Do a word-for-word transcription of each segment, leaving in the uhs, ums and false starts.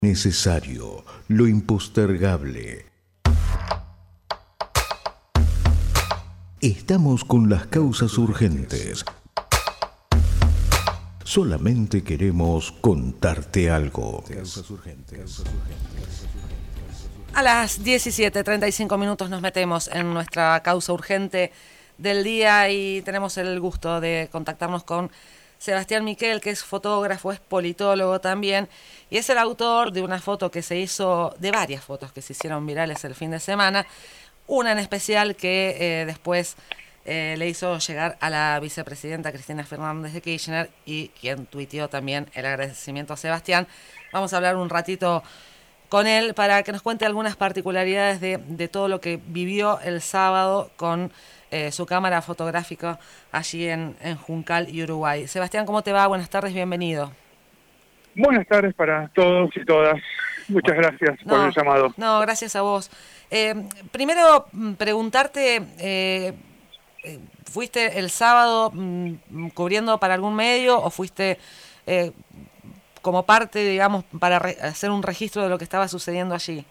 Necesario, lo impostergable. Estamos con las causas urgentes. Solamente queremos contarte algo. A las diecisiete treinta y cinco minutos nos metemos en nuestra causa urgente del día y tenemos el gusto de contactarnos con Sebastián Miquel, que es fotógrafo, es politólogo también, y es el autor de una foto que se hizo, de varias fotos que se hicieron virales el fin de semana, una en especial que eh, después eh, le hizo llegar a la vicepresidenta Cristina Fernández de Kirchner y quien tuiteó también el agradecimiento a Sebastián. Vamos a hablar un ratito con él para que nos cuente algunas particularidades de, de todo lo que vivió el sábado con Eh, su cámara fotográfica allí en, en Juncal y Uruguay. Sebastián, ¿cómo te va? Buenas tardes, bienvenido. Buenas tardes para todos y todas. Muchas bueno, gracias no, por el llamado. No, gracias a vos. Eh, primero, preguntarte, eh, ¿fuiste el sábado mm, cubriendo para algún medio o fuiste eh, como parte, digamos, para re- hacer un registro de lo que estaba sucediendo allí?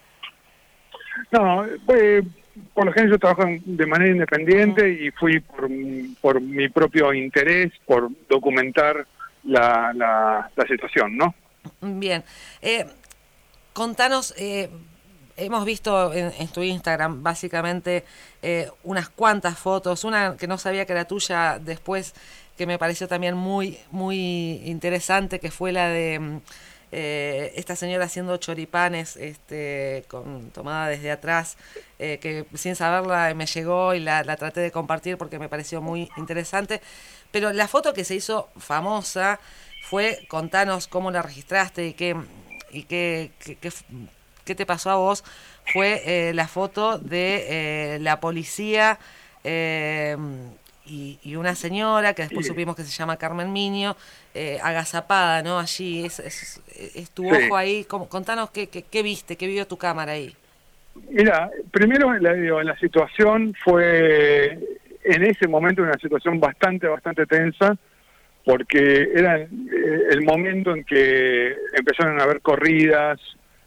No, pues... Por lo general yo trabajo de manera independiente uh-huh. y fui por, por mi propio interés, por documentar la, la, la situación, ¿no? Bien. Eh, contanos, eh, hemos visto en, en tu Instagram básicamente eh, unas cuantas fotos, una que no sabía que era tuya después, que me pareció también muy, muy interesante, que fue la de... Eh, esta señora haciendo choripanes este, con, tomada desde atrás, eh, que sin saberla me llegó y la, la traté de compartir porque me pareció muy interesante. Pero la foto que se hizo famosa fue, contanos cómo la registraste y qué, y qué, qué, qué, qué te pasó a vos, fue eh, la foto de eh, la policía eh, y, y una señora que después sí. supimos que se llama Carmen Miño, eh, agazapada, ¿no? Allí, es, es, es tu sí. ojo ahí. Contanos qué, qué, qué viste, qué vio tu cámara ahí. Mira, primero la, digo, la situación fue, en ese momento, una situación bastante, bastante tensa, porque era eh, el momento en que empezaron a haber corridas,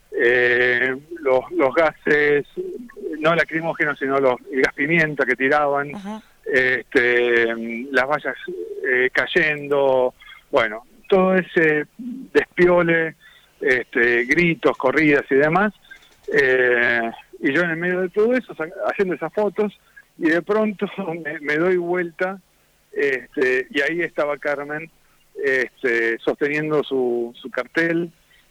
eh, los, los gases, no lacrimógenos, sino los, el gas pimienta que tiraban, uh-huh. este, las vallas eh, cayendo, bueno, todo ese despiole, este, gritos, corridas y demás, eh, y yo en el medio de todo eso, haciendo esas fotos, y de pronto me, me doy vuelta, este, y ahí estaba Carmen, este, sosteniendo su, su cartel,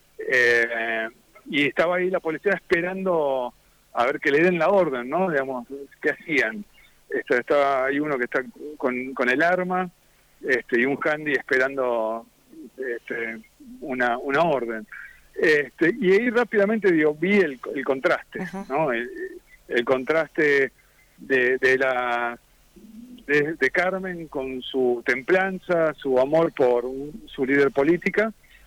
eh, y estaba ahí la policía esperando a ver que le den la orden, ¿no? Digamos, ¿qué hacían? Este, estaba ahí uno que está con, con el arma, este, y un handy esperando este, una, una orden. Este, y ahí rápidamente digo, vi el, el contraste, uh-huh. ¿no? El, el contraste de, de la de, de Carmen con su templanza, su amor por un, su líder política,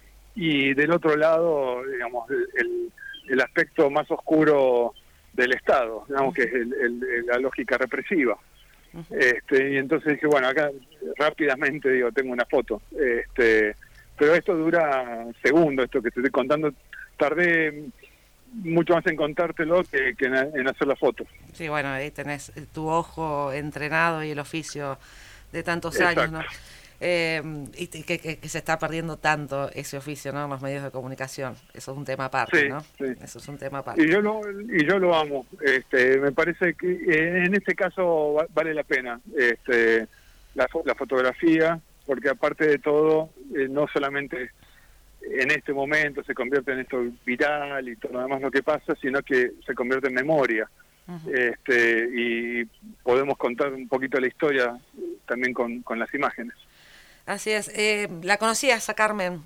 y del otro lado, digamos, el, el aspecto más oscuro del Estado, digamos, que es el, el, la lógica represiva. Uh-huh. Este, y entonces dije, bueno, acá rápidamente digo, tengo una foto. Este, pero esto dura segundos, esto que te estoy contando, tardé mucho más en contártelo que, que en, en hacer la foto. Sí, bueno, ahí tenés tu ojo entrenado y el oficio de tantos Exacto. años, ¿no? Eh, y que, que, que se está perdiendo tanto ese oficio, ¿no? En los medios de comunicación. Eso es un tema aparte, sí, ¿no? Sí. Eso es un tema aparte. Y yo lo, y yo lo amo. Este, me parece que eh, en este caso vale la pena este, la, la fotografía, porque aparte de todo, eh, no solamente en este momento se convierte en esto viral y todo lo demás lo que pasa, sino que se convierte en memoria. Uh-huh. Este, y podemos contar un poquito la historia también con, con las imágenes. Así es. Eh, ¿La conocías a Carmen?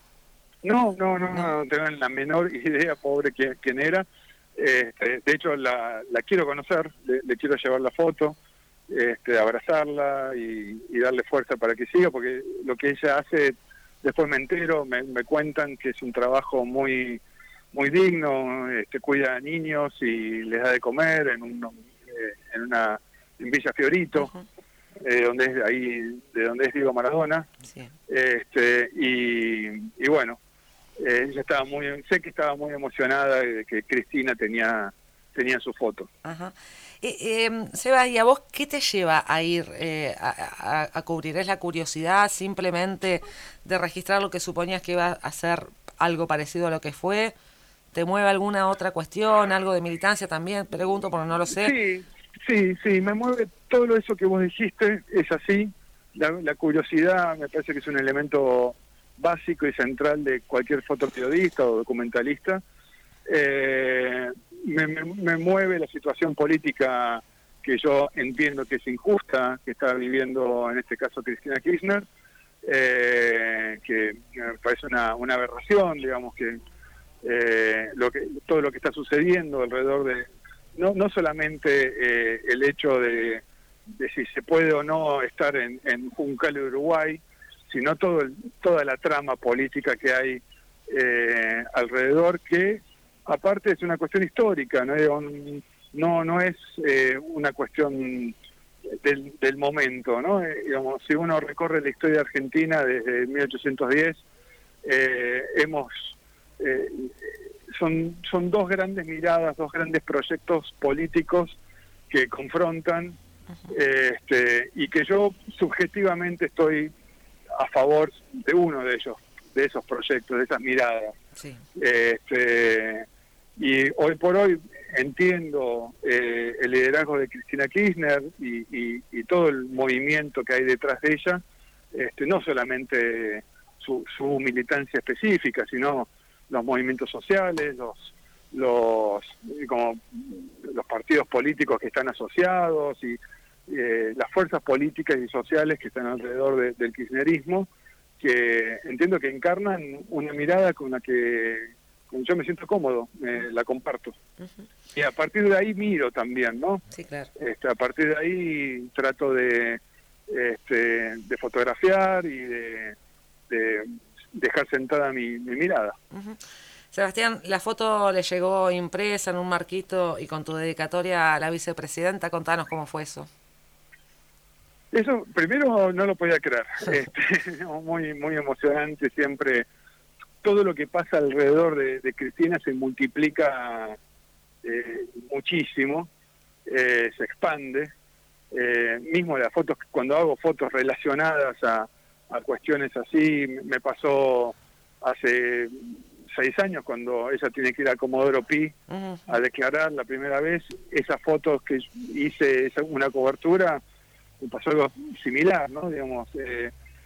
No, no, no, no, no tengo la menor idea, pobre, quién, quién era. Este, de hecho, la, la quiero conocer, le, le quiero llevar la foto, este, abrazarla y, y darle fuerza para que siga, porque lo que ella hace, después me entero, me, me cuentan que es un trabajo muy muy digno, este, cuida a niños y les da de comer en, un, eh, en una en Villa Fiorito. Uh-huh. Eh, donde es ahí de donde es Diego Maradona, sí. este y, y bueno, eh, ella estaba muy, sé que estaba muy emocionada de que Cristina tenía, tenía su foto. Ajá. Eh, eh, Sebas, ¿y a vos qué te lleva a ir eh, a, a, a cubrir? ¿Es la curiosidad simplemente de registrar lo que suponías que iba a ser algo parecido a lo que fue? ¿Te mueve alguna otra cuestión, algo de militancia también? Pregunto porque no lo sé. Sí, sí, sí, me mueve todo lo eso que vos dijiste, es así. La, la curiosidad me parece que es un elemento básico y central de cualquier fotoperiodista o documentalista. Eh, me, me, me mueve la situación política que yo entiendo que es injusta, que está viviendo en este caso Cristina Kirchner, eh, que me parece una, una aberración, digamos, que, eh, lo que todo lo que está sucediendo alrededor de, no, no solamente eh, el hecho de, de si se puede o no estar en, en Juncal, Uruguay, sino todo el, toda la trama política que hay eh, alrededor, que aparte es una cuestión histórica, no, no, no es eh, una cuestión del, del momento, ¿no? Eh, digamos, si uno recorre la historia argentina desde mil ochocientos diez, eh, hemos eh, son, son dos grandes miradas, dos grandes proyectos políticos que confrontan, eh, este, y que yo subjetivamente estoy a favor de uno de ellos, de esos proyectos, de esas miradas. Sí. Este, y hoy por hoy entiendo eh, el liderazgo de Cristina Kirchner y, y, y todo el movimiento que hay detrás de ella, este, no solamente su, su militancia específica, sino los movimientos sociales, los los como los partidos políticos que están asociados y eh, las fuerzas políticas y sociales que están alrededor de, del kirchnerismo, que entiendo que encarnan una mirada con la que con yo me siento cómodo, eh, la comparto. Uh-huh. Y a partir de ahí miro también, ¿no? Sí, claro. Este, a partir de ahí trato de, este, de fotografiar y de, de dejar sentada mi, mi mirada. Uh-huh. Sebastián, la foto le llegó impresa en un marquito y con tu dedicatoria a la vicepresidenta. Contanos cómo fue eso. Eso, primero, no lo podía creer. Este, muy, muy emocionante siempre. Todo lo que pasa alrededor de, de Cristina se multiplica eh, muchísimo, eh, se expande. Eh, mismo las fotos, cuando hago fotos relacionadas a, a cuestiones así, me pasó hace seis años cuando ella tiene que ir a Comodoro Pi uh-huh. a declarar la primera vez. Esas fotos que hice, esa, una cobertura, me pasó algo similar, ¿no? Digamos, eh,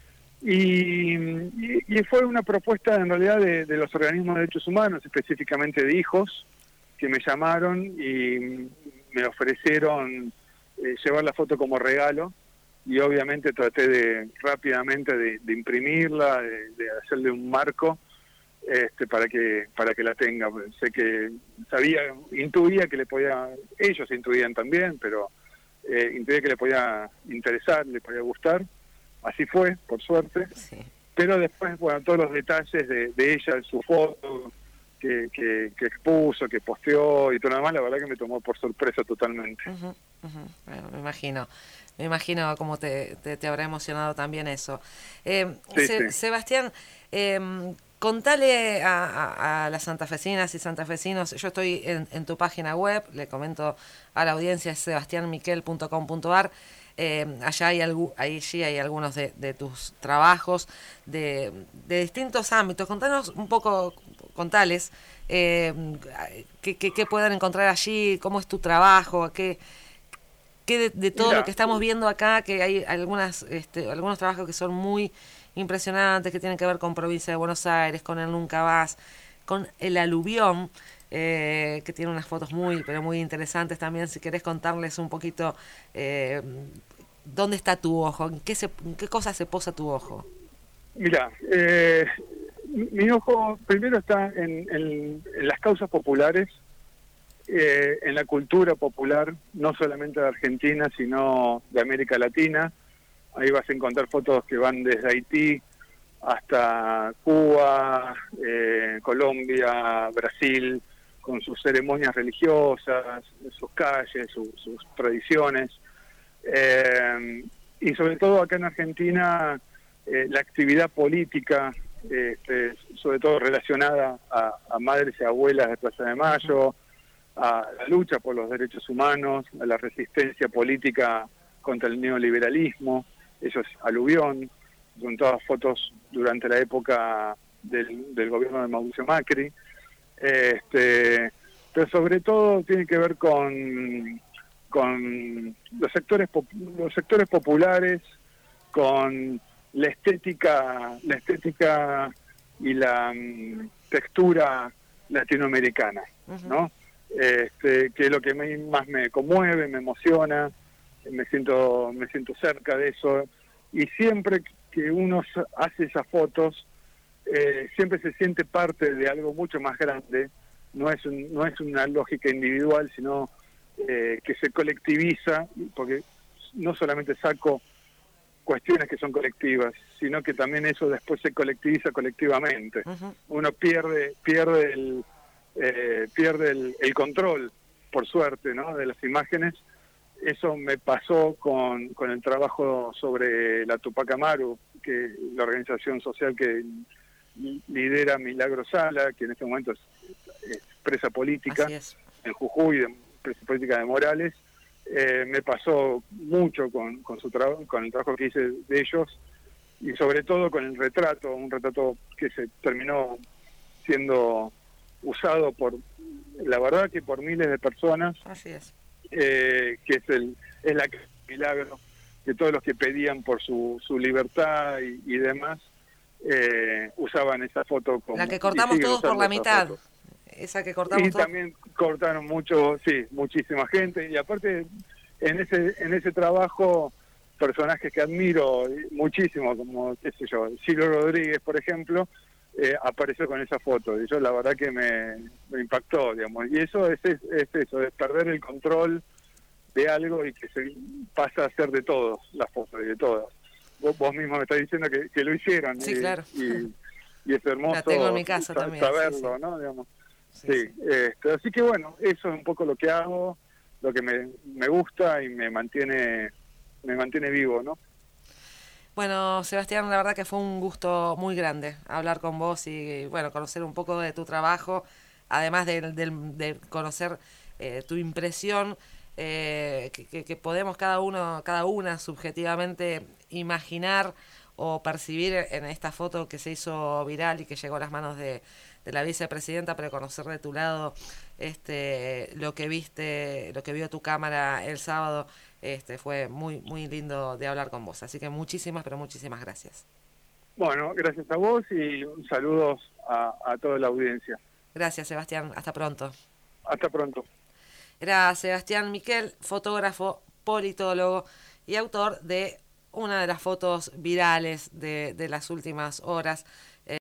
y, y, y fue una propuesta en realidad de, de los organismos de derechos humanos, específicamente de hijos, que me llamaron y me ofrecieron eh, llevar la foto como regalo, y obviamente traté de rápidamente de, de imprimirla, de, de hacerle un marco este para que para que la tenga. Sé que sabía, intuía que le podía, ellos intuían también, pero eh, intuía que le podía interesar, le podía gustar. Así fue, por suerte. Sí. Pero después, bueno, todos los detalles de, de ella, su foto que, que, que expuso, que posteó y todo lo demás, la verdad que me tomó por sorpresa totalmente. Uh-huh, uh-huh. Bueno, me imagino. Me imagino cómo te, te, te habrá emocionado también eso. Eh, sí, Se, sí. Sebastián, eh, contale a, a, a las santafesinas y santafesinos, yo estoy en, en tu página web, le comento a la audiencia, es sebastian miquel punto com punto a r. Eh, allá hay algu, ahí sí hay algunos de, de tus trabajos de, de distintos ámbitos. Contanos un poco, contales, eh, qué, qué, qué pueden encontrar allí, cómo es tu trabajo, qué, qué de, de todo Mira, lo que estamos viendo acá, que hay algunas este, algunos trabajos que son muy impresionantes, que tienen que ver con provincia de Buenos Aires, con el Nunca Vas, con el aluvión, eh, que tiene unas fotos muy, pero muy interesantes también. Si querés contarles un poquito eh, dónde está tu ojo, en qué, se, en qué cosa se posa tu ojo. Mira, eh, mi ojo primero está en, en, en las causas populares, eh, en la cultura popular, no solamente de Argentina, sino de América Latina. Ahí vas a encontrar fotos que van desde Haití hasta Cuba, eh, Colombia, Brasil, con sus ceremonias religiosas, sus calles, su, sus tradiciones. Eh, y sobre todo acá en Argentina, eh, la actividad política este, sobre todo relacionada a, a madres y abuelas de Plaza de Mayo, a la lucha por los derechos humanos, a la resistencia política contra el neoliberalismo. Eso es Aluvión, son todas fotos durante la época del, del gobierno de Mauricio Macri. Este, pero sobre todo tiene que ver con, con los sectores los sectores populares, con la estética, la estética y la um, textura latinoamericana, uh-huh. ¿no? Este, que es lo que me, más me conmueve, me emociona, me siento, me siento cerca de eso, y siempre que uno hace esas fotos, eh, siempre se siente parte de algo mucho más grande. No es un, no es una lógica individual, sino eh, que se colectiviza, porque no solamente saco cuestiones que son colectivas, sino que también eso después se colectiviza colectivamente. Uh-huh. Uno pierde pierde el eh, pierde el, el control, por suerte, ¿no?, de las imágenes. Eso me pasó con, con el trabajo sobre la Tupac Amaru, que la organización social que lidera Milagro Sala, que en este momento es, es presa política en Jujuy, de, presa política de Morales. Eh, me pasó mucho con, con su trabajo, con el trabajo que hice de ellos, y sobre todo con el retrato, un retrato que se terminó siendo usado por, la verdad, que por miles de personas. Así es. Eh, que es el es la Milagro, que todos los que pedían por su, su libertad y, y demás eh, usaban esa foto como, la que cortamos todos por la mitad foto. Esa que cortamos y todos. También cortaron mucho, sí, muchísima gente, y aparte en ese en ese trabajo personajes que admiro muchísimo, como qué sé yo, Silvio Rodríguez, por ejemplo, eh, apareció con esa foto, y yo la verdad que me, me impactó, digamos, y eso es, es, es eso, es perder el control de algo y que se pasa a ser de todos, las fotos, y de todas. Vos, vos mismo me estás diciendo que, que lo hicieron, sí, y, claro. y, y es hermoso la tengo en mi casa sa- también, saberlo, sí, sí. ¿no? Digamos. Sí, sí, sí. Este, así que bueno, eso es un poco lo que hago, lo que me, me gusta y me mantiene, me mantiene vivo, ¿no? Bueno, Sebastián, la verdad que fue un gusto muy grande hablar con vos y, bueno, conocer un poco de tu trabajo, además de, de, de conocer eh, tu impresión, eh, que, que podemos cada uno, cada una subjetivamente imaginar o percibir en esta foto que se hizo viral y que llegó a las manos de, de la vicepresidenta, pero conocer de tu lado este lo que viste, lo que vio tu cámara el sábado. Este fue muy muy lindo de hablar con vos, así que muchísimas, pero muchísimas gracias. Bueno, gracias a vos y saludos a, a toda la audiencia. Gracias, Sebastián, hasta pronto. Hasta pronto. Era Sebastián Miquel, fotógrafo, politólogo y autor de una de las fotos virales de, de las últimas horas.